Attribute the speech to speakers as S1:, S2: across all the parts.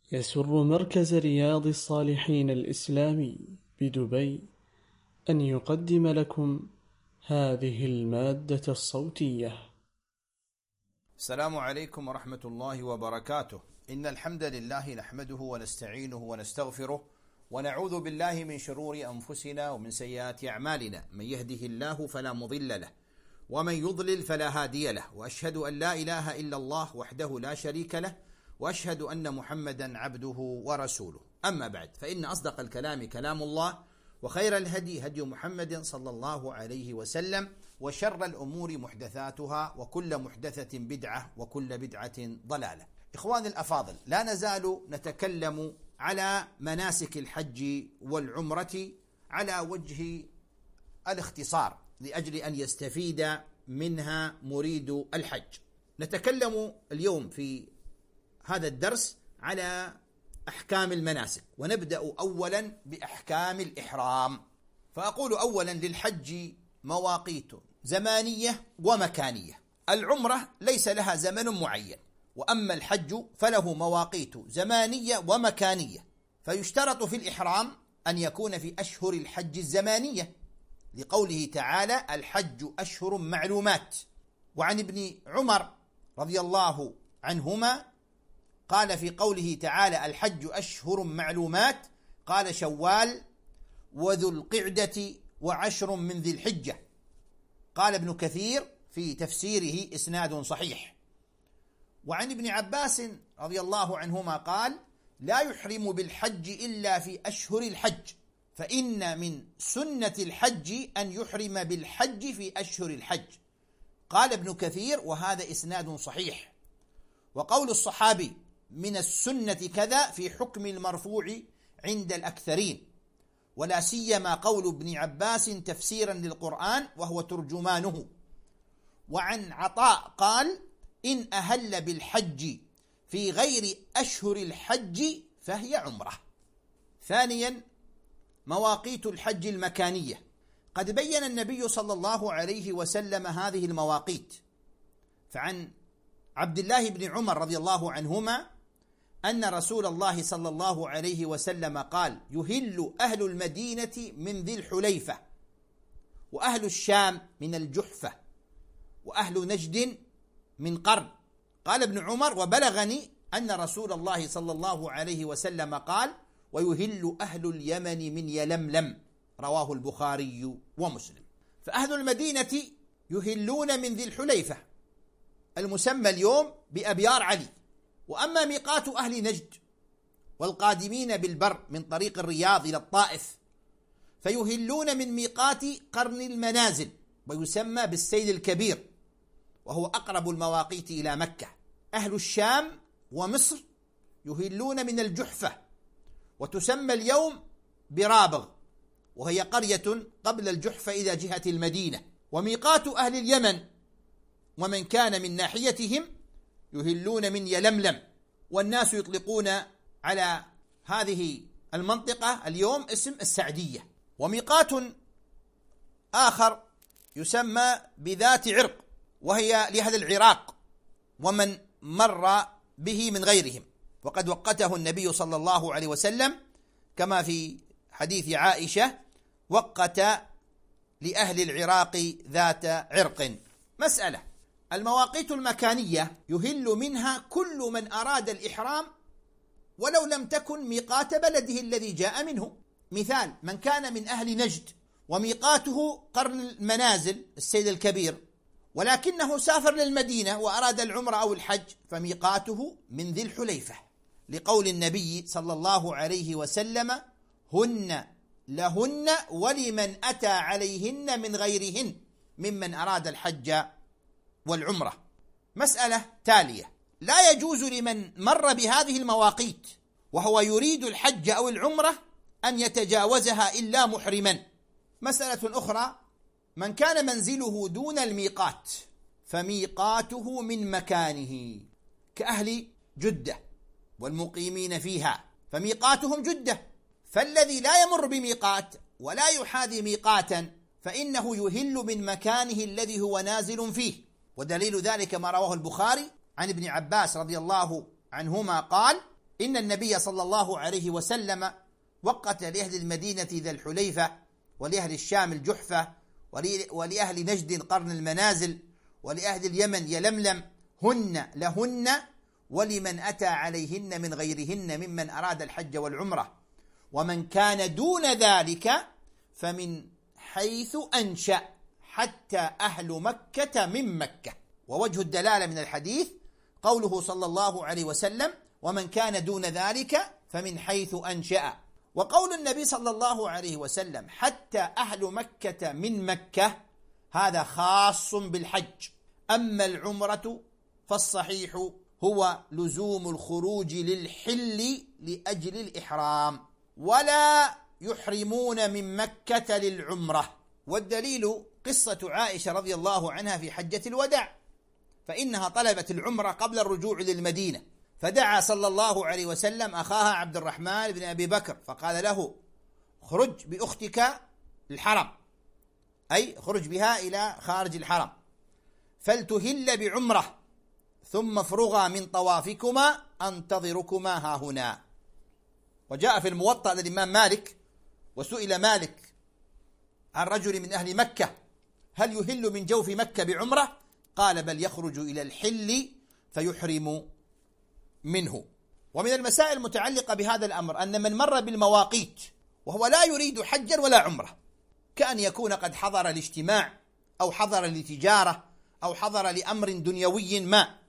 S1: يسر مركز رياض الصالحين الإسلامي بدبي أن يقدم لكم هذه المادة الصوتية.
S2: السلام عليكم ورحمة الله وبركاته. إن الحمد لله نحمده ونستعينه ونستغفره ونعوذ بالله من شرور أنفسنا ومن سيئات أعمالنا، من يهده الله فلا مضل له ومن يضلل فلا هادي له، وأشهد أن لا إله إلا الله وحده لا شريك له، وأشهد أن محمدا عبده ورسوله. أما بعد، فإن أصدق الكلام كلام الله، وخير الهدي هدي محمد صلى الله عليه وسلم، وشر الأمور محدثاتها، وكل محدثة بدعة، وكل بدعة ضلالة. إخواني الأفاضل، لا نزال نتكلم على مناسك الحج والعمرة على وجه الاختصار لأجل أن يستفيد منها مريد الحج. نتكلم اليوم في هذا الدرس على أحكام المناسك، ونبدأ أولا بأحكام الإحرام. فأقول أولا: للحج مواقيت زمانية ومكانية. العمرة ليس لها زمن معين، وأما الحج فله مواقيت زمانية ومكانية. فيشترط في الإحرام أن يكون في أشهر الحج الزمانية، لقوله تعالى: الحج أشهر معلومات. وعن ابن عمر رضي الله عنهما قال في قوله تعالى: الحج أشهر معلومات، قال: شوال وذو القعدة وعشر من ذي الحجة. قال ابن كثير في تفسيره: إسناد صحيح. وعن ابن عباس رضي الله عنهما قال: لا يحرم بالحج إلا في أشهر الحج، فإن من سنة الحج أن يحرم بالحج في أشهر الحج. قال ابن كثير: وهذا إسناد صحيح. وقول الصحابي من السنة كذا في حكم المرفوع عند الأكثرين، ولا سيما قول ابن عباس تفسيرا للقرآن وهو ترجمانه. وعن عطاء قال: إن أهل بالحج في غير أشهر الحج فهي عمرة. ثانيا، مواقيت الحج المكانية. قد بين النبي صلى الله عليه وسلم هذه المواقيت. فعن عبد الله بن عمر رضي الله عنهما أن رسول الله صلى الله عليه وسلم قال: يهل أهل المدينة من ذي الحليفة، وأهل الشام من الجحفة، وأهل نجد من قرن. قال ابن عمر: وبلغني أن رسول الله صلى الله عليه وسلم قال: ويهل أهل اليمن من يلملم. رواه البخاري ومسلم. فأهل المدينة يهلون من ذي الحليفة المسمى اليوم بأبيار علي. وأما ميقات أهل نجد والقادمين بالبر من طريق الرياض إلى الطائف فيهلون من ميقات قرن المنازل، ويسمى بالسيل الكبير، وهو أقرب المواقيت إلى مكة. أهل الشام ومصر يهلون من الجحفة، وتسمى اليوم برابغ، وهي قرية قبل الجحفة إلى جهة المدينة. وميقات أهل اليمن ومن كان من ناحيتهم يهلون من يلملم، والناس يطلقون على هذه المنطقة اليوم اسم السعدية. وميقات آخر يسمى بذات عرق، وهي لأهل العراق ومن مر به من غيرهم، وقد وقته النبي صلى الله عليه وسلم كما في حديث عائشة: وقت لأهل العراق ذات عرق. مسألة: المواقيت المكانية يهل منها كل من أراد الإحرام ولو لم تكن ميقات بلده الذي جاء منه. مثال: من كان من أهل نجد وميقاته قرن المنازل السيل الكبير، ولكنه سافر للمدينة وأراد العمرة أو الحج، فميقاته من ذي الحليفة، لقول النبي صلى الله عليه وسلم: هن لهن ولمن أتى عليهن من غيرهن ممن أراد الحج والعمرة. مسألة تالية: لا يجوز لمن مر بهذه المواقيت وهو يريد الحج أو العمرة أن يتجاوزها إلا محرما. مسألة أخرى: من كان منزله دون الميقات فميقاته من مكانه، كأهل جدة والمقيمين فيها فميقاتهم جدة، فالذي لا يمر بميقات ولا يحاذي ميقاتا فإنه يهل من مكانه الذي هو نازل فيه. ودليل ذلك ما رواه البخاري عن ابن عباس رضي الله عنهما قال: إن النبي صلى الله عليه وسلم وقت لأهل المدينة ذا الحليفة، ولأهل الشام الجحفة، ولأهل نجد قرن المنازل، ولأهل اليمن يلملم، هن لهن ولمن أتى عليهن من غيرهن ممن أراد الحج والعمرة، ومن كان دون ذلك فمن حيث أنشأ حتى أهل مكة من مكة. ووجه الدلالة من الحديث قوله صلى الله عليه وسلم ومن كان دون ذلك فمن حيث أنشأ، وقول النبي صلى الله عليه وسلم حتى أهل مكة من مكة هذا خاص بالحج. أما العمرة فالصحيح هو لزوم الخروج للحل لأجل الإحرام، ولا يحرمون من مكة للعمرة. والدليل قصة عائشة رضي الله عنها في حجة الوداع، فإنها طلبت العمرة قبل الرجوع للمدينة، فدعا صلى الله عليه وسلم أخاها عبد الرحمن بن أبي بكر فقال له خرج بأختك الحرم، أي خرج بها إلى خارج الحرم فلتهل بعمرة ثم افرغا من طوافكما أنتظركما ها هنا. وجاء في الموطأ للإمام مالك وسئل مالك عن رجل من أهل مكة هل يهل من جوف مكة بعمرة؟ قال بل يخرج إلى الحل فيحرم منه. ومن المسائل المتعلقة بهذا الأمر أن من مر بالمواقيت وهو لا يريد حجا ولا عمرة، كأن يكون قد حضر الاجتماع أو حضر لتجارة أو حضر لأمر دنيوي ما،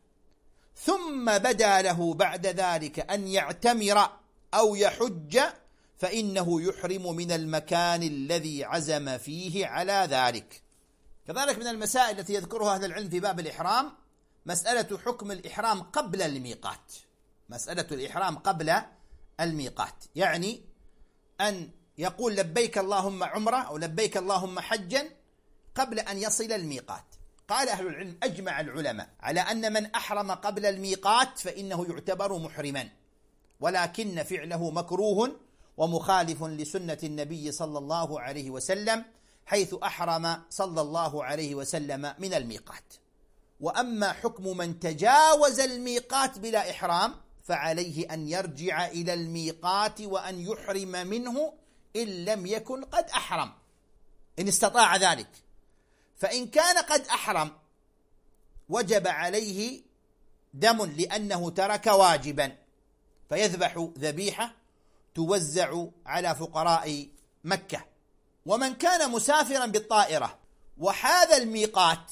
S2: ثم بدا له بعد ذلك أن يعتمر أو يحج، فإنه يحرم من المكان الذي عزم فيه على ذلك. كذلك من المسائل التي يذكرها أهل العلم في باب الإحرام مسألة حكم الإحرام قبل الميقات. مسألة الإحرام قبل الميقات يعني أن يقول لبيك اللهم عمرة أو لبيك اللهم حجا قبل أن يصل الميقات. قال أهل العلم أجمع العلماء على أن من أحرم قبل الميقات فإنه يعتبر محرما، ولكن فعله مكروه ومخالف لسنة النبي صلى الله عليه وسلم، حيث أحرم صلى الله عليه وسلم من الميقات. وأما حكم من تجاوز الميقات بلا إحرام فعليه أن يرجع إلى الميقات وأن يحرم منه إن لم يكن قد أحرم إن استطاع ذلك. فإن كان قد أحرم وجب عليه دم لأنه ترك واجبا، فيذبح ذبيحة توزع على فقراء مكة. ومن كان مسافرا بالطائرة وحاذ الميقات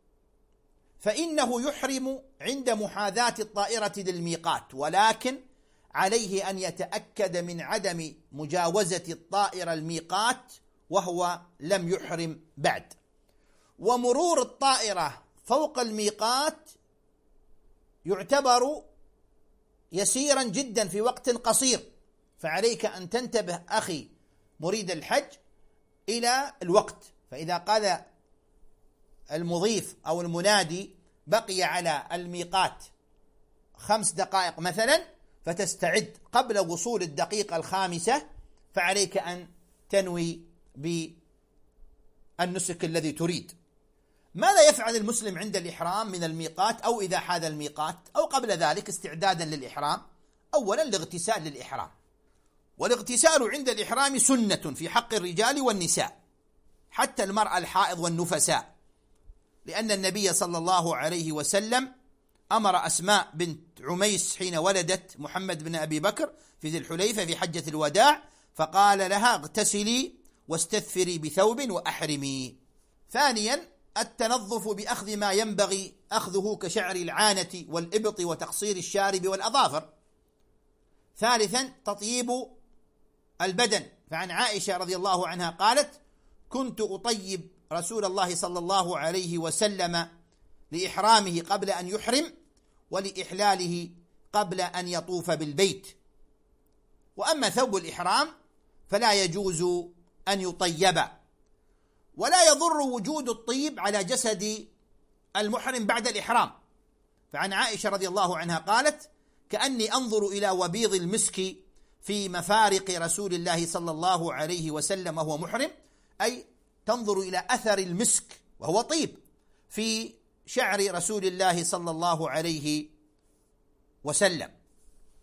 S2: فإنه يحرم عند محاذاة الطائرة للميقات، ولكن عليه أن يتأكد من عدم مجاوزة الطائرة الميقات وهو لم يحرم بعد. ومرور الطائرة فوق الميقات يعتبر يسيرا جدا في وقت قصير، فعليك أن تنتبه أخي مريد الحج إلى الوقت. فإذا قال المضيف أو المنادي بقي على الميقات 5 دقائق مثلا فتستعد قبل وصول الدقيقة 5، فعليك أن تنوي بالنسك الذي تريد. ماذا يفعل المسلم عند الإحرام من الميقات أو إذا حاذ الميقات أو قبل ذلك استعدادا للإحرام؟ أولا الاغتسال للإحرام، والاغتسال عند الإحرام سنة في حق الرجال والنساء حتى المرأة الحائض والنفساء، لأن النبي صلى الله عليه وسلم أمر أسماء بنت عميس حين ولدت محمد بن أبي بكر في ذي الحليفة في حجة الوداع فقال لها اغتسلي واستثفري بثوب وأحرمي. ثانيا التنظف بأخذ ما ينبغي أخذه كشعر العانة والإبط وتقصير الشارب والأظافر. ثالثا تطيب البدن، فعن عائشة رضي الله عنها قالت كنت أطيب رسول الله صلى الله عليه وسلم لإحرامه قبل أن يحرم ولإحلاله قبل أن يطوف بالبيت. وأما ثوب الإحرام فلا يجوز أن يطيب، ولا يضر وجود الطيب على جسد المحرم بعد الإحرام، فعن عائشة رضي الله عنها قالت كأني أنظر إلى وبيض المسك في مفارق رسول الله صلى الله عليه وسلم وهو محرم، أي تنظر إلى أثر المسك وهو طيب في شعر رسول الله صلى الله عليه وسلم.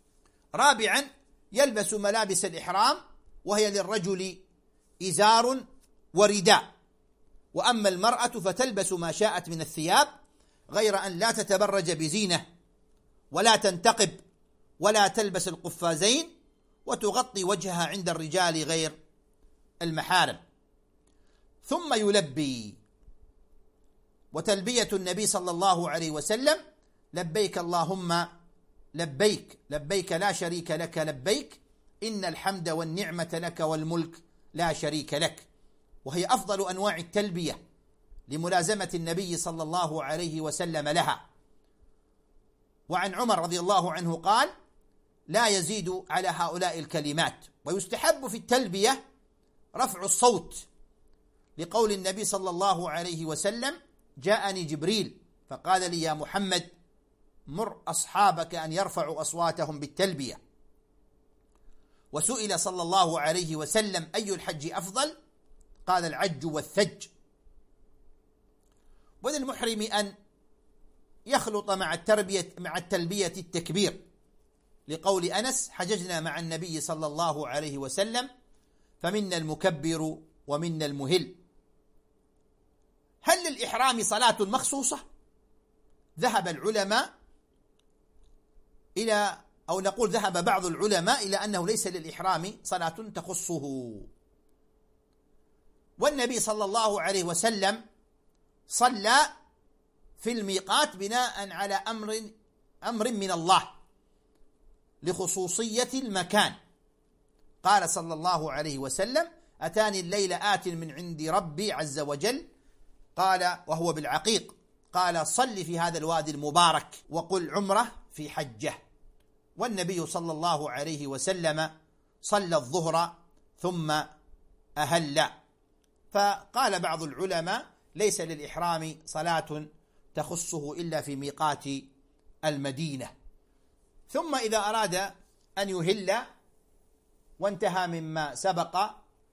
S2: رابعا يلبس ملابس الإحرام، وهي للرجل إزار ورداء، وأما المرأة فتلبس ما شاءت من الثياب، غير أن لا تتبرج بزينة ولا تنتقب ولا تلبس القفازين، وتغطي وجهها عند الرجال غير المحارم. ثم يلبي، وتلبية النبي صلى الله عليه وسلم: لبيك اللهم لبيك، لبيك لا شريك لك لبيك، إن الحمد والنعمة لك والملك لا شريك لك. وهي أفضل أنواع التلبية لملازمة النبي صلى الله عليه وسلم لها. وعن عمر رضي الله عنه قال: لا يزيد على هؤلاء الكلمات. ويستحب في التلبية رفع الصوت، لقول النبي صلى الله عليه وسلم: جاءني جبريل فقال لي: يا محمد مر أصحابك أن يرفعوا أصواتهم بالتلبية. وسئل صلى الله عليه وسلم: أي الحج أفضل؟ قال: العج والثج. وللمحرم أن يخلط مع التلبية التكبير، لقول أنس: حججنا مع النبي صلى الله عليه وسلم فمنا المكبر ومنا المهل. هل للإحرام صلاة مخصوصة؟ ذهب العلماء إلى، أو نقول ذهب بعض العلماء إلى أنه ليس للإحرام صلاة تخصه. والنبي صلى الله عليه وسلم صلى في الميقات بناء على أمر من الله لخصوصية المكان. قال صلى الله عليه وسلم: أتاني الليل آت من عند ربي عز وجل، قال وهو بالعقيق، قال: صل في هذا الوادي المبارك وقل عمره في حجه. والنبي صلى الله عليه وسلم صلى الظهر ثم أهل. فقال بعض العلماء: ليس للإحرام صلاة تخصه إلا في ميقات المدينة. ثم إذا أراد أن يهل وانتهى مما سبق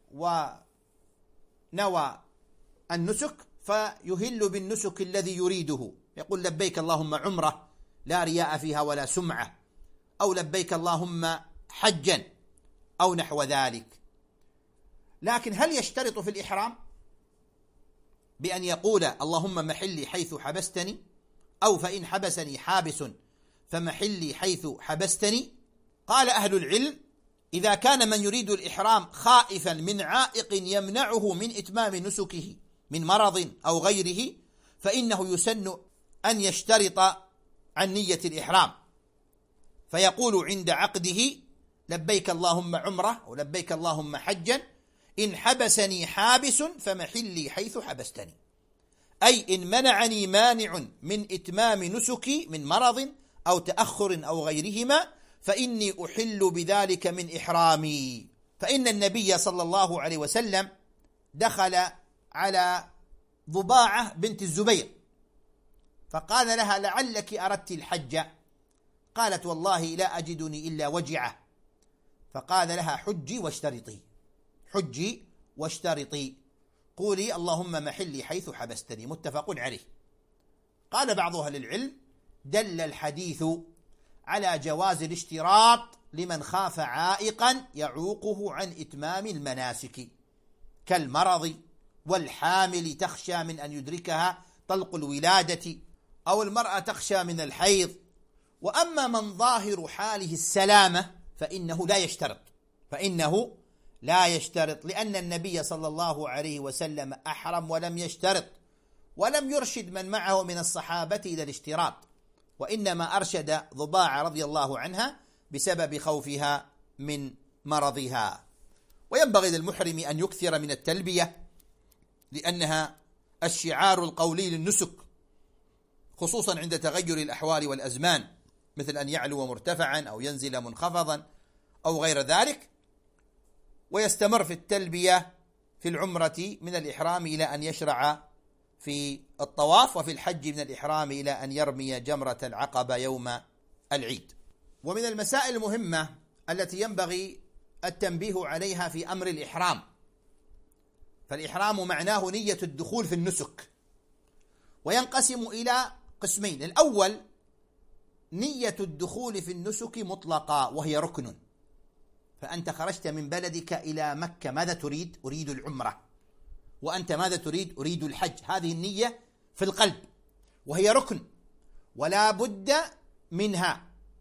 S2: ونوى النسك، فيهل بالنسك الذي يريده، يقول: لبيك اللهم عمرة لا رياء فيها ولا سمعة، أو لبيك اللهم حجا، أو نحو ذلك. لكن هل يشترط في الإحرام بأن يقول: اللهم محلي حيث حبستني، أو فإن حبسني حابس فمحلي حيث حبستني؟ قال أهل العلم: إذا كان من يريد الإحرام خائفا من عائق يمنعه من إتمام نسكه من مرض أو غيره، فإنه يسن أن يشترط عن نية الإحرام، فيقول عند عقده: لبيك اللهم عمرة أو لبيك اللهم حجا، إن حبسني حابس فمحلي حيث حبستني، أي إن منعني مانع من إتمام نسكي من مرض أو تأخر أو غيرهما فإني أحل بذلك من إحرامي. فإن النبي صلى الله عليه وسلم دخل على ضباعة بنت الزبير فقال لها: لعلك أردت الحج؟ قالت: والله لا أجدني إلا وجعة. فقال لها: حجي واشترطي، حجي واشترطي، قولي اللهم محلي حيث حبستني. متفق عليه. قال بعض أهل العلم: دل الحديث على جواز الاشتراط لمن خاف عائقا يعوقه عن إتمام المناسك، كالمرض والحامل تخشى من أن يدركها طلق الولادة، أو المرأة تخشى من الحيض. وأما من ظاهر حاله السلامة فإنه لا يشترط، لأن النبي صلى الله عليه وسلم أحرم ولم يشترط، ولم يرشد من معه من الصحابة إلى الاشتراط، وإنما أرشد ضباعة رضي الله عنها بسبب خوفها من مرضها. وينبغي للمحرم أن يكثر من التلبية، لأنها الشعار القولي للنسك، خصوصا عند تغير الأحوال والأزمان، مثل أن يعلو مرتفعا أو ينزل منخفضا أو غير ذلك. ويستمر في التلبية في العمرة من الإحرام إلى أن يشرع في الطواف، وفي الحج من الإحرام إلى أن يرمي جمرة العقبة يوم العيد. ومن المسائل المهمة التي ينبغي التنبيه عليها في أمر الإحرام، فالإحرام معناه نية الدخول في النسك، وينقسم إلى قسمين: الأول نية الدخول في النسك مطلقة وهي ركن. فأنت خرجت من بلدك إلى مكة، ماذا تريد؟ أريد العمرة. وأنت ماذا تريد؟ أريد الحج. هذه النية في القلب وهي ركن ولا بد منها،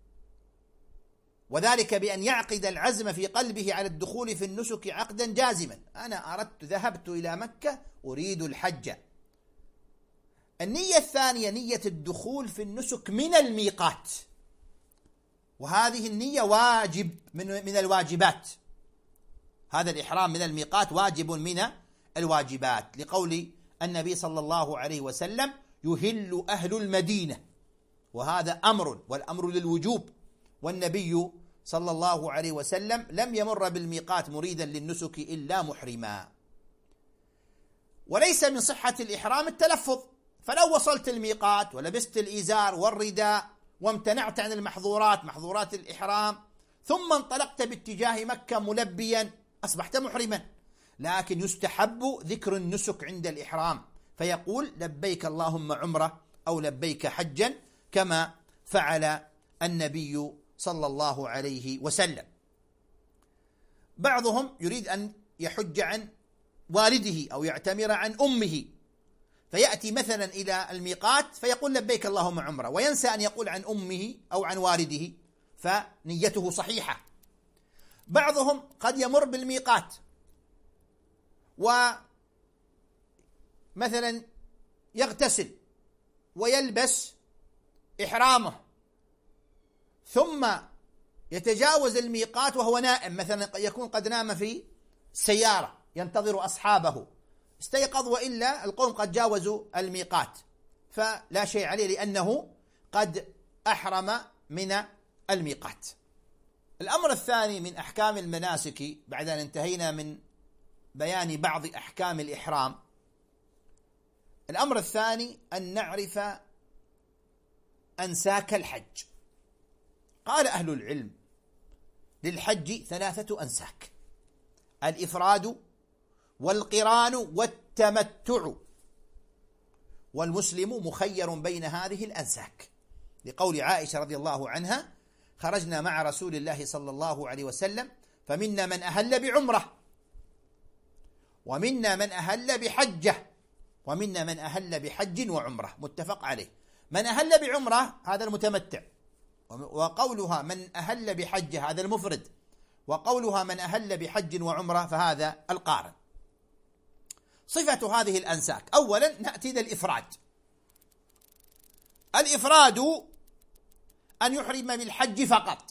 S2: وذلك بأن يعقد العزم في قلبه على الدخول في النسك عقدا جازما. أنا ذهبت إلى مكة أريد الحج. النية الثانية نية الدخول في النسك من الميقات، وهذه النية واجب من الواجبات. هذا الإحرام من الميقات واجب من الواجبات، لقول النبي صلى الله عليه وسلم: يهل أهل المدينة، وهذا أمر، والأمر للوجوب، والنبي صلى الله عليه وسلم لم يمر بالميقات مريدا للنسك إلا محرما. وليس من صحة الإحرام التلفظ، فلو وصلت الميقات ولبست الإزار والرداء وامتنعت عن المحظورات، محظورات الإحرام، ثم انطلقت باتجاه مكة ملبيا، أصبحت محرما. لكن يستحب ذكر النسك عند الإحرام، فيقول: لبيك اللهم عمرة أو لبيك حجا، كما فعل النبي صلى الله عليه وسلم. بعضهم يريد أن يحج عن والده أو يعتمر عن أمه، فيأتي مثلا إلى الميقات فيقول: لبيك اللهم عمرة، وينسى أن يقول عن أمه أو عن والده، فنيته صحيحة. بعضهم قد يمر بالميقات ومثلا يغتسل ويلبس إحرامه، ثم يتجاوز الميقات وهو نائم، مثلا يكون قد نام في سيارة ينتظر أصحابه، استيقظ وإلا القوم قد جاوزوا الميقات، فلا شيء عليه لأنه قد أحرم من الميقات. الأمر الثاني من أحكام المناسك بعد أن انتهينا من بيان بعض أحكام الإحرام، الأمر الثاني أن نعرف أنساك الحج. قال أهل العلم: للحج 3 أنساك: الإفراد والقران والتمتع، والمسلم مخير بين هذه الأنساك، لقول عائشة رضي الله عنها: خرجنا مع رسول الله صلى الله عليه وسلم فمنا من أهل بعمرة، ومنا من أهل بحجة، ومنا من أهل بحج وعمرة. متفق عليه. من أهل بعمرة هذا المتمتع، وقولها من أهل بحجة هذا المفرد، وقولها من أهل بحج وعمرة فهذا القارن. صفة هذه الأنساك: أولا نأتي إلى الإفراد. الإفراد أن يحرم بالحج فقط،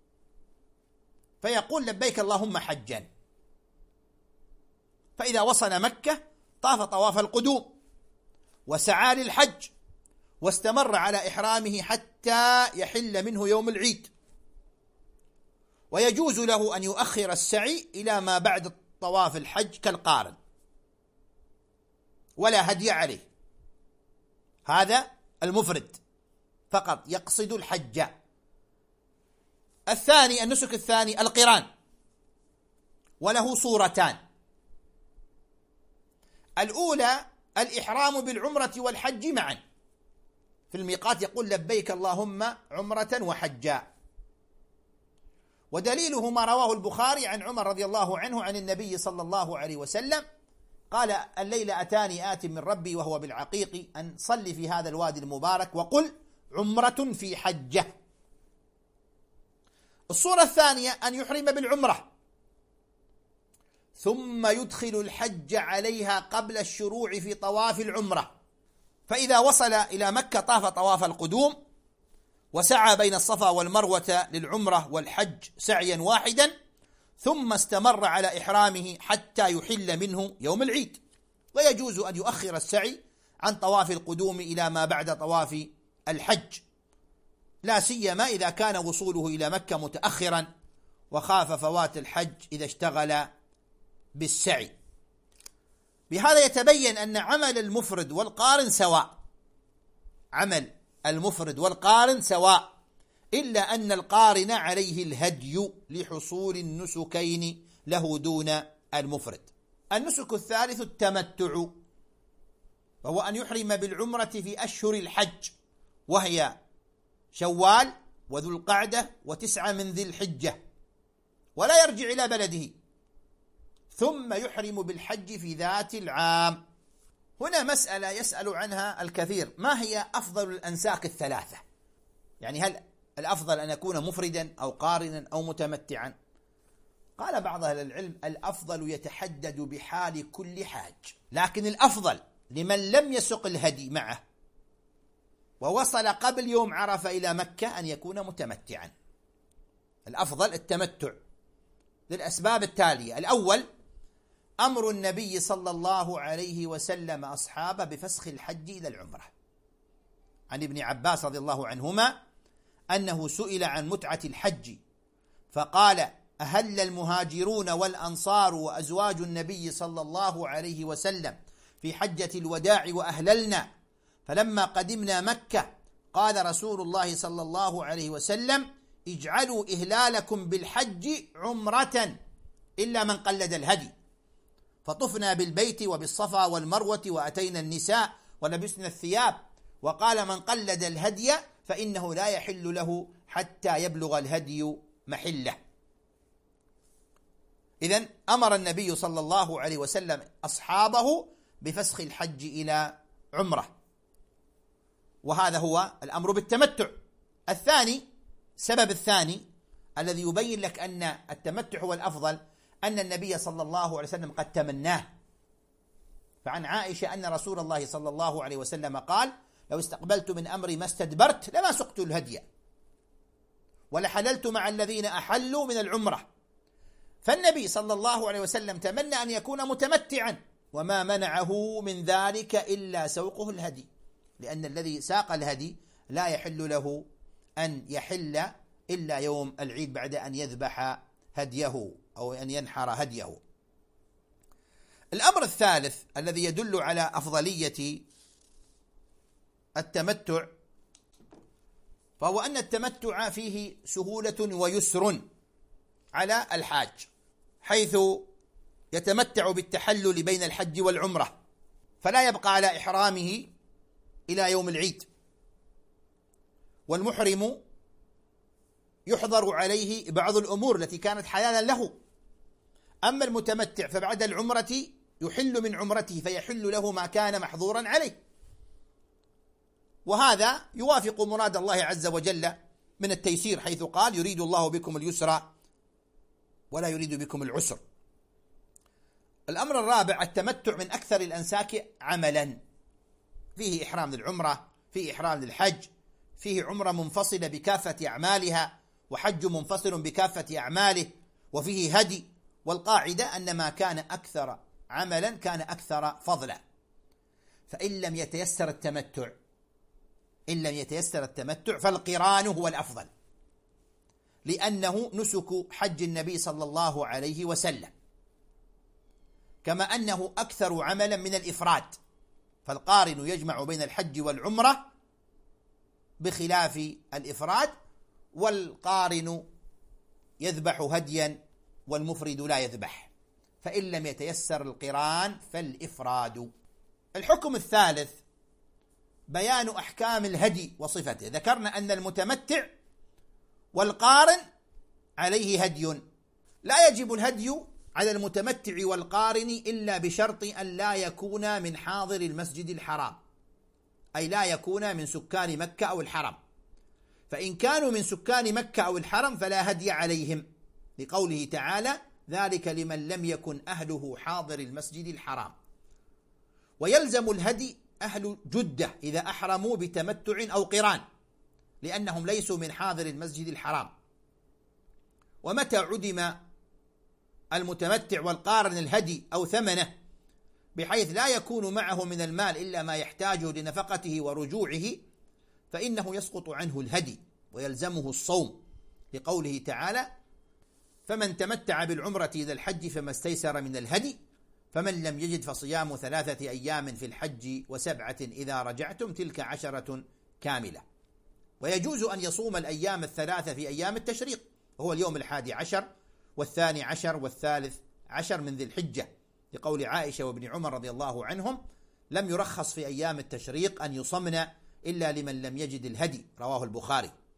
S2: فيقول: لبيك اللهم حجا، فإذا وصل مكة طاف طواف القدوم وسعى للحج، واستمر على إحرامه حتى يحل منه يوم العيد، ويجوز له أن يؤخر السعي إلى ما بعد طواف الحج كالقارن، ولا هدي عليه. هذا المفرد فقط يقصد الحج. الثاني النسك الثاني القران، وله صورتان: الأولى الإحرام بالعمرة والحج معا، في الميقات يقول: لبيك اللهم عمرة وحجا. ودليله ما رواه البخاري عن عمر رضي الله عنه عن النبي صلى الله عليه وسلم قال: الليلة أتاني آت من ربي وهو بالعقيق أن صلي في هذا الوادي المبارك وقل عمرة في حجة. الصورة الثانية أن يحرم بالعمرة ثم يدخل الحج عليها قبل الشروع في طواف العمرة، فإذا وصل إلى مكة طاف طواف القدوم وسعى بين الصفا والمروة للعمرة والحج سعيا واحدا، ثم استمر على إحرامه حتى يحل منه يوم العيد. ويجوز أن يؤخر السعي عن طواف القدوم إلى ما بعد طواف الحج، لا سيما إذا كان وصوله إلى مكة متأخرا وخاف فوات الحج إذا اشتغل بالسعي. بهذا يتبين أن عمل المفرد والقارن سواء، عمل المفرد والقارن سواء، إلا أن القارن عليه الهدي لحصول النسكين له دون المفرد. النسك الثالث التمتع، وهو أن يحرم بالعمرة في أشهر الحج، وهي شوال وذو القعدة و9 من ذي الحجة، ولا يرجع إلى بلده، ثم يحرم بالحج في ذات العام. هنا مسألة يسأل عنها الكثير: ما هي أفضل الأنساك الثلاثة؟ يعني هل الأفضل أن يكون مفردا أو قارنا أو متمتعا؟ قال بعض أهل العلم: الأفضل يتحدد بحال كل حاج، لكن الأفضل لمن لم يسق الهدي معه ووصل قبل يوم عرفة إلى مكة أن يكون متمتعا. الأفضل التمتع للأسباب التالية: الأول، أمر النبي صلى الله عليه وسلم أصحابه بفسخ الحج إلى العمرة، عن ابن عباس رضي الله عنهما أنه سئل عن متعة الحج فقال: أهل المهاجرون والأنصار وأزواج النبي صلى الله عليه وسلم في حجة الوداع وأهللنا، فلما قدمنا مكة قال رسول الله صلى الله عليه وسلم: اجعلوا إهلالكم بالحج عمرة إلا من قلد الهدي، فطفنا بالبيت وبالصفا والمروة وأتينا النساء ولبسنا الثياب، وقال: من قلد الهدي فإنه لا يحل له حتى يبلغ الهدي محله. إذن أمر النبي صلى الله عليه وسلم أصحابه بفسخ الحج إلى عمرة، وهذا هو الأمر بالتمتع. الثاني، السبب الثاني الذي يبين لك أن التمتع هو الأفضل، أن النبي صلى الله عليه وسلم قد تمناه، فعن عائشة أن رسول الله صلى الله عليه وسلم قال: لو استقبلت من أمري ما استدبرت لما سقت الهدي ولحللت مع الذين أحلوا من العمرة. فالنبي صلى الله عليه وسلم تمنى أن يكون متمتعا، وما منعه من ذلك إلا سوقه الهدي، لأن الذي ساق الهدي لا يحل له أن يحل إلا يوم العيد بعد أن يذبح هديه أو أن ينحر هديه. الأمر الثالث الذي يدل على أفضلية التمتع فهو أن التمتع فيه سهولة ويسر على الحاج، حيث يتمتع بالتحلل بين الحج والعمرة، فلا يبقى على إحرامه إلى يوم العيد، والمحرم يحظر عليه بعض الأمور التي كانت حلالا له. أما المتمتع فبعد العمرة يحل من عمرته فيحل له ما كان محظورا عليه، وهذا يوافق مراد الله عز وجل من التيسير، حيث قال: يريد الله بكم اليسر ولا يريد بكم العسر. الأمر الرابع، التمتع من أكثر الأنساك عملا، فيه إحرام للعمرة، فيه إحرام للحج، فيه عمرة منفصلة بكافة أعمالها، وحج منفصل بكافة أعماله، وفيه هدي. والقاعدة أن ما كان أكثر عملا كان أكثر فضلا. فإن لم يتيسر التمتع فالقران هو الأفضل، لأنه نسك حج النبي صلى الله عليه وسلم، كما أنه أكثر عملا من الإفراد، فالقارن يجمع بين الحج والعمرة بخلاف الإفراد، والقارن يذبح هديا والمفرد لا يذبح. فإن لم يتيسر القران فالإفراد. الحكم الثالث بيان أحكام الهدي وصفته. ذكرنا أن المتمتع والقارن عليه هدي، لا يجب الهدي على المتمتع والقارن إلا بشرط أن لا يكون من حاضر المسجد الحرام، أي لا يكون من سكان مكة أو الحرم، فإن كانوا من سكان مكة أو الحرم فلا هدي عليهم، لقوله تعالى: ذلك لمن لم يكن أهله حاضر المسجد الحرام. ويلزم الهدي أهل جدة إذا أحرموا بتمتع أو قران، لأنهم ليسوا من حاضر المسجد الحرام. ومتى عدم المتمتع والقارن الهدي أو ثمنه بحيث لا يكون معه من المال إلا ما يحتاجه لنفقته ورجوعه، فإنه يسقط عنه الهدي ويلزمه الصوم، لقوله تعالى: فمن تمتع بالعمرة إلى الحج فما استيسر من الهدي، فمن لم يجد فصيام 3 أيام في الحج و7 إذا رجعتم تلك 10 كاملة. ويجوز أن يصوم الأيام 3 في أيام التشريق، وهو اليوم 11 و12 و13 من ذي الحجة، لقول عائشة وابن عمر رضي الله عنهم: لم يرخص في أيام التشريق أن يصمن إلا لمن لم يجد الهدي، رواه البخاري.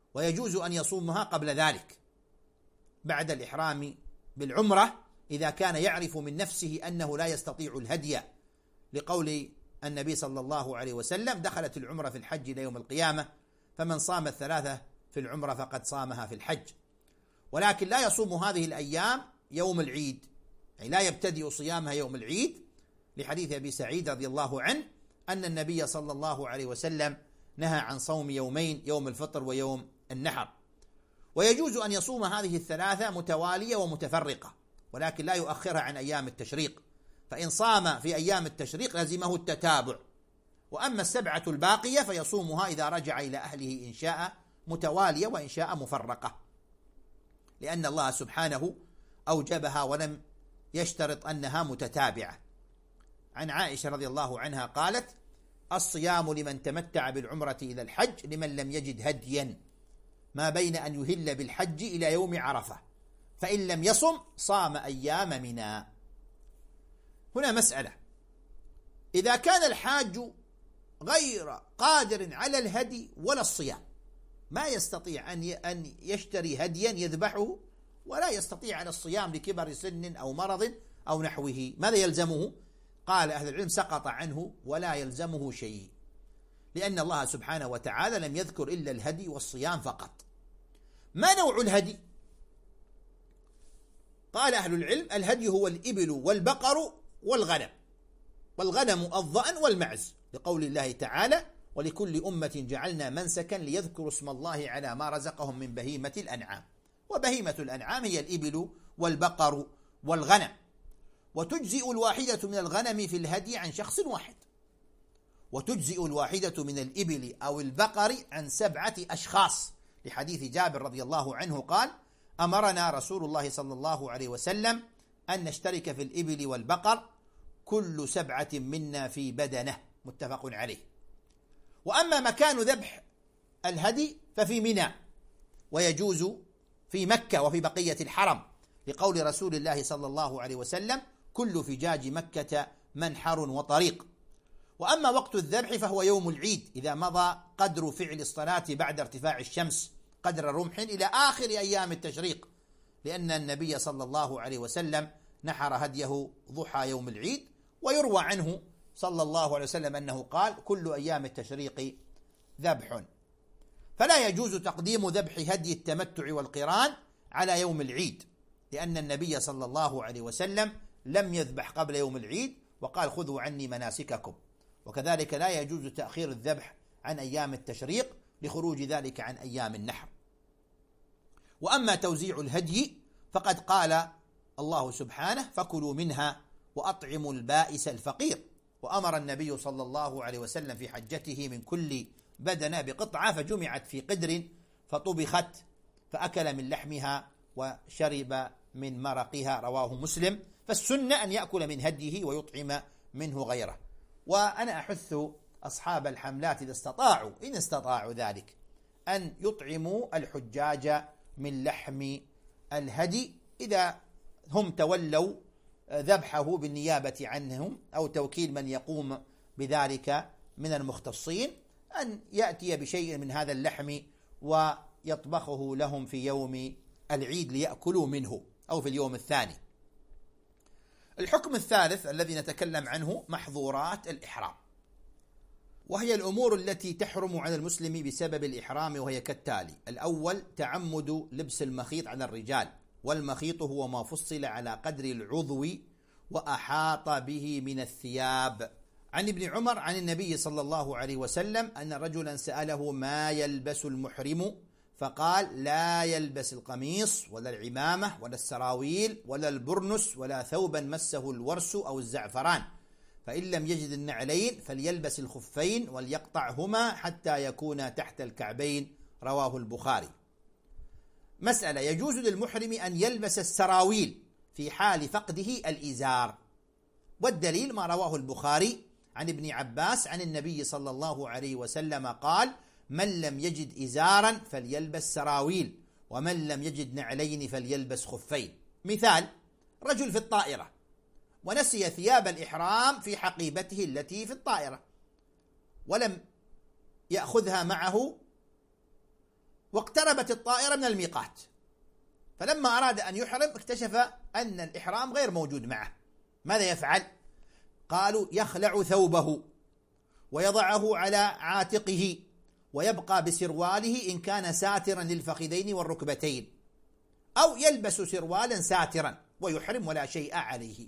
S2: ويجوز أن يصومها قبل ذلك بعد الإحرام بالعمرة إذا كان يعرف من نفسه أنه لا يستطيع الهدي، لقول النبي صلى الله عليه وسلم: دخلت العمرة في الحج إلى يوم القيامة، فمن صام الثلاثة في العمرة فقد صامها في الحج. ولكن لا يصوم هذه الأيام يوم العيد، يعني لا يبتدئ صيامها يوم العيد، لحديث أبي سعيد رضي الله عنه أن النبي صلى الله عليه وسلم نهى عن صوم يومين، يوم الفطر ويوم النحر. ويجوز أن يصوم هذه الثلاثة متوالية ومتفرقة، ولكن لا يؤخرها عن أيام التشريق، فإن صام في أيام التشريق لزمه التتابع. وأما السبعة الباقية فيصومها إذا رجع إلى أهله إن شاء متوالية وإن شاء مفرقة، لأن الله سبحانه أوجبها ولم يشترط أنها متتابعة. عن عائشة رضي الله عنها قالت: الصيام لمن تمتع بالعمرة إلى الحج لمن لم يجد هديا ما بين أن يهل بالحج إلى يوم عرفة، فإن لم يصم صام أيام منى. هنا مسألة: إذا كان الحاج غير قادر على الهدي ولا الصيام، ما يستطيع أن يشتري هديا يذبحه، ولا يستطيع على الصيام لكبر سن أو مرض أو نحوه، ماذا يلزمه؟ قال أهل العلم: سقط عنه ولا يلزمه شيء، لأن الله سبحانه وتعالى لم يذكر إلا الهدي والصيام فقط. ما نوع الهدي؟ قال أهل العلم: الهدي هو الإبل والبقر والغنم، والغنم الضأن والمعز، لقول الله تعالى: ولكل أمة جعلنا منسكا ليذكروا اسم الله على ما رزقهم من بهيمة الأنعام. وبهيمة الأنعام هي الإبل والبقر والغنم، وتجزئ الواحدة من الغنم في الهدي عن شخص واحد، وتجزئ الواحدة من الإبل أو البقر عن 7 أشخاص، لحديث جابر رضي الله عنه قال: أمرنا رسول الله صلى الله عليه وسلم أن نشترك في الإبل والبقر كل 7 منا في بدنه، متفق عليه. وأما مكان ذبح الهدي ففي منى، ويجوز في مكة وفي بقية الحرم، لقول رسول الله صلى الله عليه وسلم: كل فجاج مكة منحر وطريق. وأما وقت الذبح فهو يوم العيد، إذا مضى قدر فعل الصلاة بعد ارتفاع الشمس قدر رمح إلى آخر أيام التشريق، لأن النبي صلى الله عليه وسلم نحر هديه ضحى يوم العيد. ويروى عنه صلى الله عليه وسلم أنه قال: كل أيام التشريق ذبح. فلا يجوز تقديم ذبح هدي التمتع والقران على يوم العيد، لأن النبي صلى الله عليه وسلم لم يذبح قبل يوم العيد، وقال: خذوا عني مناسككم. وكذلك لا يجوز تأخير الذبح عن أيام التشريق لخروج ذلك عن أيام النحر. وأما توزيع الهدي فقد قال الله سبحانه: فكلوا منها وأطعموا البائس الفقير. وأمر النبي صلى الله عليه وسلم في حجته من كل بدنة بقطعة، فجمعت في قدر فطبخت، فأكل من لحمها وشرب من مرقها، رواه مسلم. فالسنة أن يأكل من هديه ويطعم منه غيره. وأنا أحث أصحاب الحملات إذا استطاعوا، إن استطاعوا ذلك، أن يطعموا الحجاج من لحم الهدي إذا هم تولوا ذبحه بالنيابة عنهم، أو توكيل من يقوم بذلك من المختصين، أن يأتي بشيء من هذا اللحم ويطبخه لهم في يوم العيد ليأكلوا منه، أو في اليوم الثاني. الحكم الثالث الذي نتكلم عنه محظورات الإحرام، وهي الأمور التي تحرم على المسلم بسبب الإحرام، وهي كالتالي: الأول تعمد لبس المخيط على الرجال، والمخيط هو ما فصل على قدر العضو وأحاط به من الثياب. عن ابن عمر عن النبي صلى الله عليه وسلم أن رجلا سأله: ما يلبس المحرم؟ فقال: لا يلبس القميص ولا العمامة ولا السراويل ولا البرنس ولا ثوبا مسه الورس أو الزعفران، فإن لم يجد النعلين فليلبس الخفين وليقطعهما حتى يكونا تحت الكعبين، رواه البخاري. مسألة: يجوز للمحرم أن يلبس السراويل في حال فقده الإزار، والدليل ما رواه البخاري عن ابن عباس عن النبي صلى الله عليه وسلم قال: من لم يجد إزارا فليلبس سراويل، ومن لم يجد نعلين فليلبس خفين. مثال: رجل في الطائرة ونسي ثياب الإحرام في حقيبته التي في الطائرة، ولم يأخذها معه واقتربت الطائرة من الميقات، فلما أراد أن يحرم اكتشف أن الإحرام غير موجود معه. ماذا يفعل؟ قالوا يخلع ثوبه ويضعه على عاتقه ويبقى بسرواله إن كان ساترا للفخذين والركبتين، أو يلبس سروالا ساترا ويحرم ولا شيء عليه.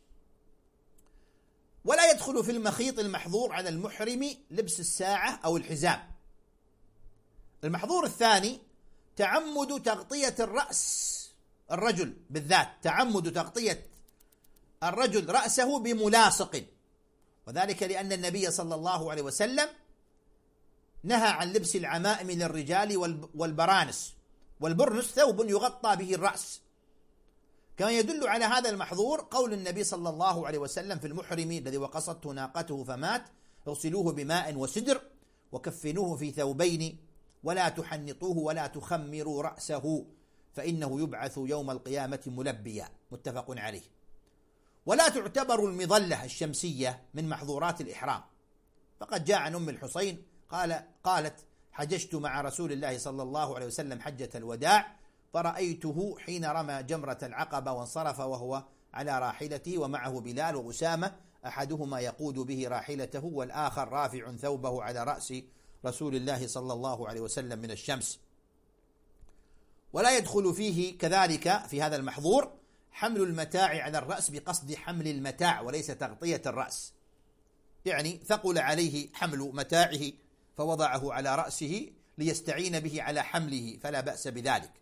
S2: ولا يدخل في المخيط المحظور على المحرم لبس الساعة أو الحزام. المحظور الثاني تعمد تغطية الرأس، الرجل بالذات تعمد تغطية الرجل رأسه بملاصق، وذلك لأن النبي صلى الله عليه وسلم نهى عن لبس العمائم للرجال والبرانس، والبرنس ثوب يغطى به الرأس. كما يدل على هذا المحظور قول النبي صلى الله عليه وسلم في المحرم الذي وقصته ناقته فمات: اغسلوه بماء وسدر وكفنوه في ثوبين ولا تحنطوه ولا تخمروا رأسه فإنه يبعث يوم القيامة ملبيا. متفق عليه. ولا تعتبر المظلة الشمسية من محظورات الإحرام، فقد جاء عن أم الحسين قالت: حججت مع رسول الله صلى الله عليه وسلم حجة الوداع، فرأيته حين رمى جمرة العقبة وانصرف وهو على راحلته ومعه بلال وأسامة، أحدهما يقود به راحلته والآخر رافع ثوبه على رأس رسول الله صلى الله عليه وسلم من الشمس. ولا يدخل فيه كذلك في هذا المحظور حمل المتاع على الرأس بقصد حمل المتاع وليس تغطية الرأس، يعني ثقل عليه حمل متاعه فوضعه على رأسه ليستعين به على حمله، فلا بأس بذلك.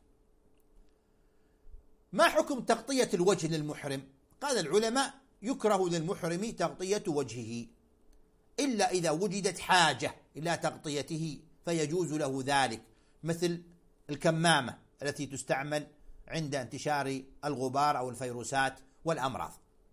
S2: ما حكم تغطية الوجه للمحرم؟ قال العلماء: يكره للمحرم تغطية وجهه إلا إذا وجدت حاجة إلى تغطيته فيجوز له ذلك، مثل الكمامة التي تستعمل عند انتشار الغبار أو الفيروسات والأمراض.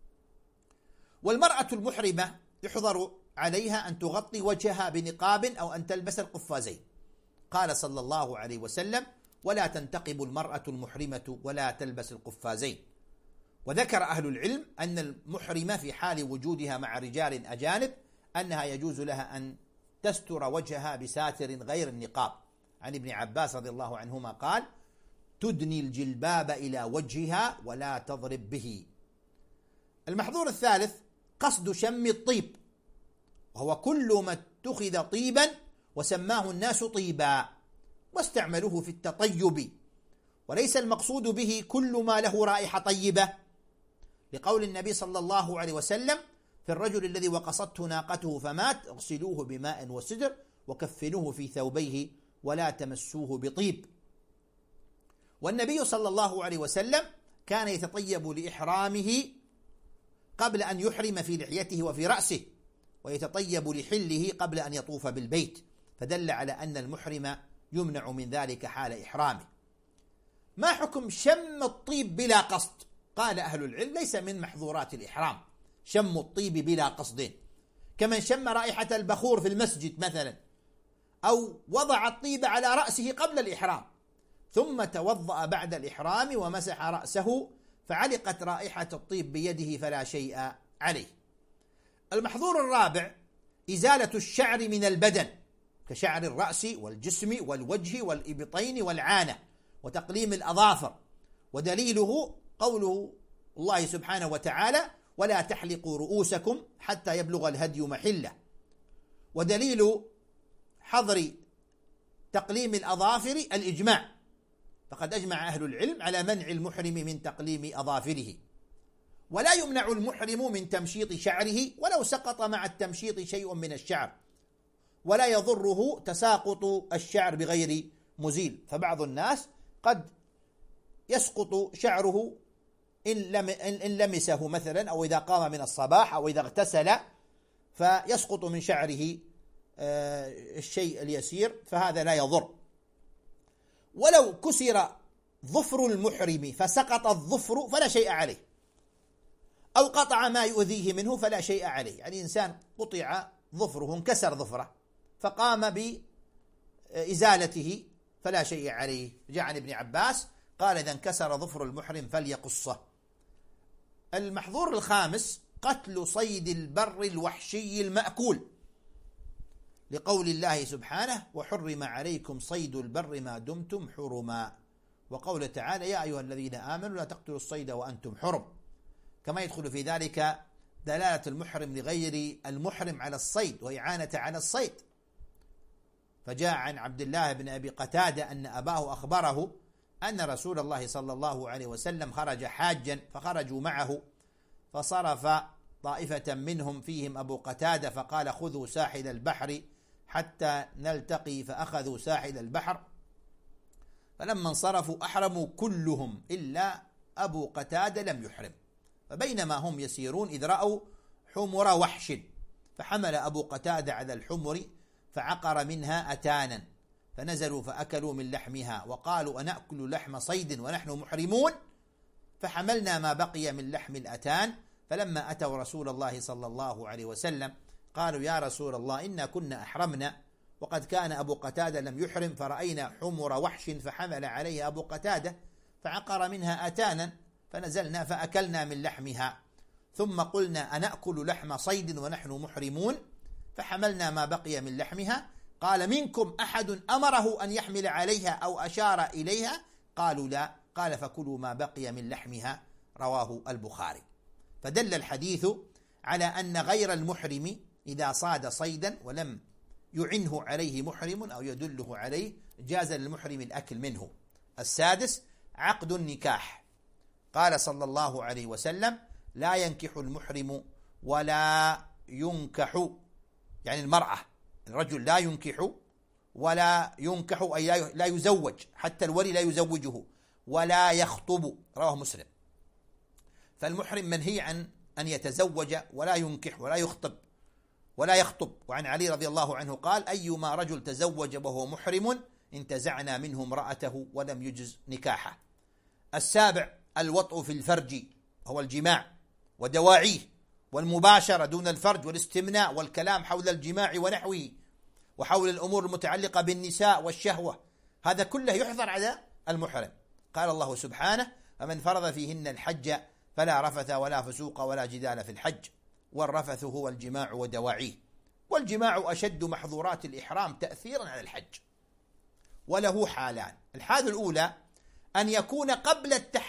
S2: والمرأة المحرمة يحظر عليها أن تغطي وجهها بنقاب أو أن تلبس القفازين. قال صلى الله عليه وسلم: ولا تنتقب المرأة المحرمة ولا تلبس القفازين. وذكر أهل العلم أن المحرمة في حال وجودها مع رجال أجانب أنها يجوز لها أن تستر وجهها بساتر غير النقاب. عن ابن عباس رضي الله عنهما قال: تدني الجلباب إلى وجهها ولا تضرب به. المحظور الثالث قصد شم الطيب، وهو كل ما اتخذ طيبا وسماه الناس طيبا واستعملوه في التطيب، وليس المقصود به كل ما له رائحة طيبة، لقول النبي صلى الله عليه وسلم في الرجل الذي وقصته ناقته فمات: اغسلوه بماء وسدر وكفنوه في ثوبيه ولا تمسوه بطيب. والنبي صلى الله عليه وسلم كان يتطيب لإحرامه قبل أن يحرم في لحيته وفي رأسه، ويتطيب لحله قبل أن يطوف بالبيت، فدل على أن المحرم يمنع من ذلك حال إحرامه. ما حكم شم الطيب بلا قصد؟ قال أهل العلم: ليس من محظورات الإحرام شم الطيب بلا قصد، كمن شم رائحة البخور في المسجد مثلا، أو وضع الطيب على رأسه قبل الإحرام ثم توضأ بعد الإحرام ومسح رأسه فعلقت رائحة الطيب بيده فلا شيء عليه. المحظور الرابع إزالة الشعر من البدن كشعر الرأس والجسم والوجه والإبطين والعانة وتقليم الأظافر، ودليله قوله الله سبحانه وتعالى: ولا تحلقوا رؤوسكم حتى يبلغ الهدي محله. ودليل حظر تقليم الأظافر الإجماع، فقد أجمع أهل العلم على منع المحرم من تقليم أظافره. ولا يمنع المحرم من تمشيط شعره ولو سقط مع التمشيط شيء من الشعر، ولا يضره تساقط الشعر بغير مزيل، فبعض الناس قد يسقط شعره إن لمسه مثلا، أو إذا قام من الصباح أو إذا اغتسل فيسقط من شعره الشيء اليسير، فهذا لا يضر. ولو كسر ظفر المحرم فسقط الظفر فلا شيء عليه، أو قطع ما يؤذيه منه فلا شيء عليه، يعني إنسان قطع ظفره، انكسر ظفره فقام بإزالته فلا شيء عليه. جاء عن ابن عباس قال: إذا انكسر ظفر المحرم فليقصه. المحظور الخامس قتل صيد البر الوحشي المأكول، لقول الله سبحانه وحرم عليكم صيد البر ما دمتم حرما، وقول تعالى يا أيها الذين آمنوا لا تقتلوا الصيد وأنتم حرم. كما يدخل في ذلك دلالة المحرم لغير المحرم على الصيد وإعانة على الصيد. فجاء عن عبد الله بن أبي قتادة أن أباه أخبره أن رسول الله صلى الله عليه وسلم خرج حاجا فخرجوا معه، فصرف طائفة منهم فيهم أبو قتادة فقال خذوا ساحل البحر حتى نلتقي، فأخذوا ساحل البحر، فلما انصرفوا أحرموا كلهم إلا أبو قتادة لم يحرم. فبينما هم يسيرون إذ رأوا حمر وحش، فحمل أبو قتادة على الحمر فعقر منها أتانا، فنزلوا فأكلوا من لحمها وقالوا أنأكل لحم صيد ونحن محرمون؟ فحملنا ما بقي من لحم الأتان، فلما أتوا رسول الله صلى الله عليه وسلم قالوا يا رسول الله إنا كنا أحرمنا وقد كان أبو قتادة لم يحرم، فرأينا حمر وحش فحمل عليه أبو قتادة فعقر منها أتانا، فنزلنا فأكلنا من لحمها، ثم قلنا أنأكل لحم صيد ونحن محرمون؟ فحملنا ما بقي من لحمها. قال منكم أحد أمره أن يحمل عليها أو أشار إليها؟ قالوا لا. قال فكلوا ما بقي من لحمها. رواه البخاري. فدل الحديث على أن غير المحرم إذا صاد صيدا ولم يعنه عليه محرم أو يدله عليه جاز للمحرم الأكل منه. السادس عقد النكاح. قال صلى الله عليه وسلم لا ينكح المحرم ولا ينكح، يعني المرأة، الرجل لا ينكح ولا ينكح أي لا يزوج، حتى الولي لا يزوجه، ولا يخطب. رواه مسلم. فالمحرم منهي عن أن يتزوج ولا ينكح ولا يخطب. وعن علي رضي الله عنه قال أيما رجل تزوج وهو محرم انتزعنا منه امرأته ولم يجز نكاحه. السابع الوطء في الفرج، هو الجماع ودواعيه والمباشرة دون الفرج والاستمناء والكلام حول الجماع ونحوه وحول الأمور المتعلقة بالنساء والشهوة، هذا كله يحظر على المحرم. قال الله سبحانه فمن فرض فيهن الحج فلا رفث ولا فسوق ولا جدال في الحج، والرفث هو الجماع ودواعيه، والجماع أشد محظورات الإحرام تأثيرا على الحج، وله حالان. الحالة الأولى أن يكون قبل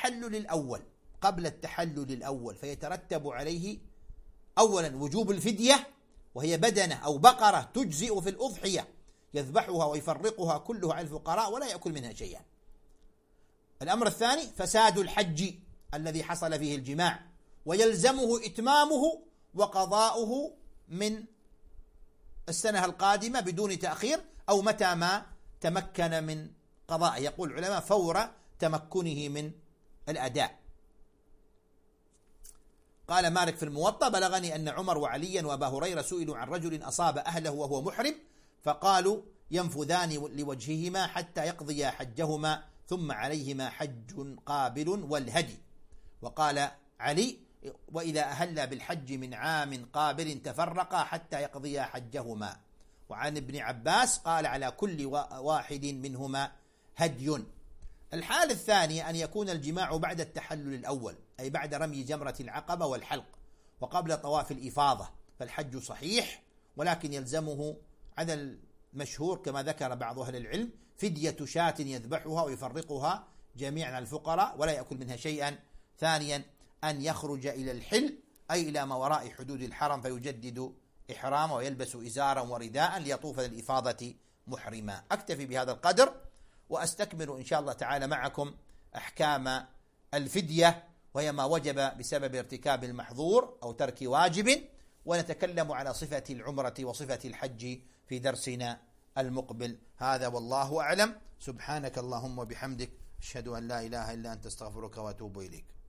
S2: التحلل الأول فيترتب عليه أولا وجوب الفدية، وهي بدنة أو بقرة تجزئ في الأضحية يذبحها ويفرقها كلها على الفقراء ولا يأكل منها شيئا. الأمر الثاني فساد الحج الذي حصل فيه الجماع، ويلزمه إتمامه وقضاؤه من السنة القادمة بدون تأخير أو متى ما تمكن من قضاء، يقول العلماء فور تمكنه من الأداء. قال مالك في الموطأ بلغني أن عمر وعليا وأبا هريرة سئلوا عن رجل أصاب أهله وهو محرم فقالوا ينفذان لوجههما حتى يقضيا حجهما ثم عليهما حج قابل والهدي. وقال علي وإذا أهل بالحج من عام قابل تفرقا حتى يقضيا حجهما. وعن ابن عباس قال على كل واحد منهما هدي. الحالة الثانية أن يكون الجماع بعد التحلل الأول، أي بعد رمي جمرة العقبة والحلق وقبل طواف الإفاضة، فالحج صحيح، ولكن يلزمه على المشهور كما ذكر بعض أهل العلم فدية شاة يذبحها ويفرقها جميعا على الفقراء ولا يأكل منها شيئا. ثانيا أن يخرج إلى الحل أي إلى ما وراء حدود الحرم فيجدد إحرامه ويلبس إزارا ورداء ليطوف للإفاضة محرما. أكتفي بهذا القدر وأستكمل إن شاء الله تعالى معكم أحكام الفدية، وهي ما وجب بسبب ارتكاب المحظور أو ترك واجب، ونتكلم على صفة العمرة وصفة الحج في درسنا المقبل. هذا والله أعلم. سبحانك اللهم وبحمدك أشهد أن لا إله إلا أنت استغفرك وأتوب إليك.